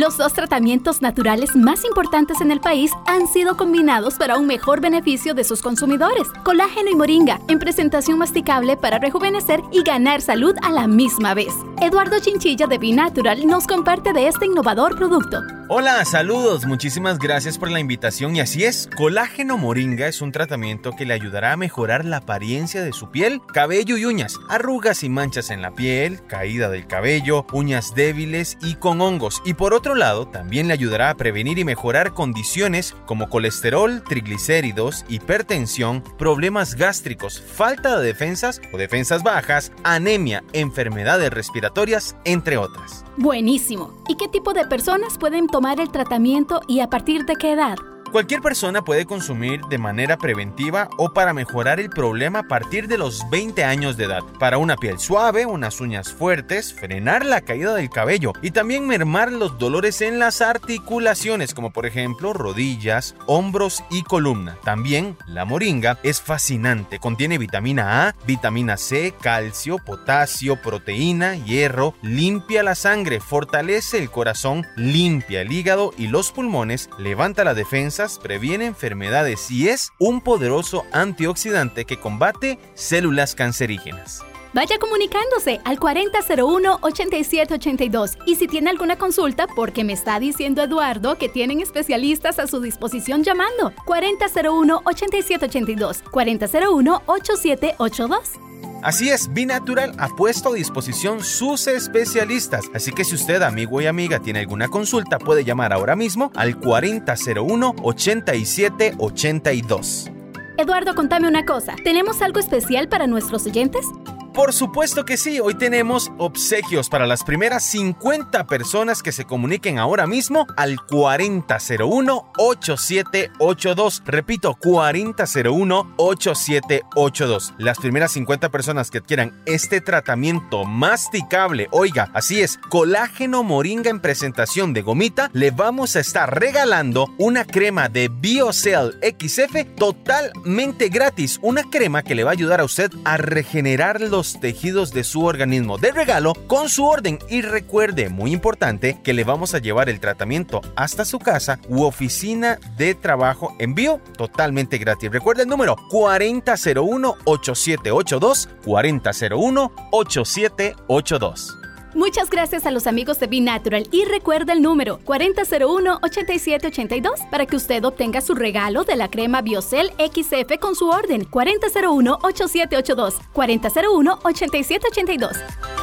Los dos tratamientos naturales más importantes en el país han sido combinados para un mejor beneficio de sus consumidores. Colágeno y moringa, en presentación masticable para rejuvenecer y ganar salud a la misma vez. Eduardo Chinchilla de B-Natural nos comparte de este innovador producto. Hola, saludos, muchísimas gracias por la invitación y así es, Colágeno Moringa es un tratamiento que le ayudará a mejorar la apariencia de su piel, cabello y uñas, arrugas y manchas en la piel, caída del cabello, uñas débiles y con hongos y por otro lado también le ayudará a prevenir y mejorar condiciones como colesterol, triglicéridos, hipertensión, problemas gástricos, falta de defensas o defensas bajas, anemia, enfermedades respiratorias, entre otras. Buenísimo. ¿Y qué tipo de personas pueden tomar el tratamiento y a partir de qué edad? Cualquier persona puede consumir de manera preventiva o para mejorar el problema a partir de los 20 años de edad. Para una piel suave, unas uñas fuertes, frenar la caída del cabello y también mermar los dolores en las articulaciones, como por ejemplo rodillas, hombros y columna. También la moringa es fascinante. Contiene vitamina A, vitamina C, calcio, potasio, proteína, hierro, limpia la sangre, fortalece el corazón, limpia el hígado y los pulmones, levanta la defensa, previene enfermedades y es un poderoso antioxidante que combate células cancerígenas. Vaya comunicándose al 4001-8782 y si tiene alguna consulta, porque me está diciendo Eduardo que tienen especialistas a su disposición llamando 4001-8782, 4001-8782. Así es, B-Natural ha puesto a disposición sus especialistas. Así que si usted, amigo y amiga, tiene alguna consulta, puede llamar ahora mismo al 4001-8782. Eduardo, contame una cosa. ¿Tenemos algo especial para nuestros oyentes? Por supuesto que sí, hoy tenemos obsequios para las primeras 50 personas que se comuniquen ahora mismo al 4001-8782. Repito, 4001-8782. Las primeras 50 personas que adquieran este tratamiento masticable, oiga, así es, colágeno moringa en presentación de gomita, le vamos a estar regalando una crema de BioCell XF totalmente gratis. Una crema que le va a ayudar a usted a regenerar los tejidos de su organismo de regalo con su orden y recuerde, muy importante, que le vamos a llevar el tratamiento hasta su casa u oficina de trabajo, envío totalmente gratis. Recuerda el número 4001-8782, 4001-8782. Muchas gracias a los amigos de B-Natural y recuerda el número 4001-8782 para que usted obtenga su regalo de la crema BioCell XF con su orden 4001-8782, 4001-8782.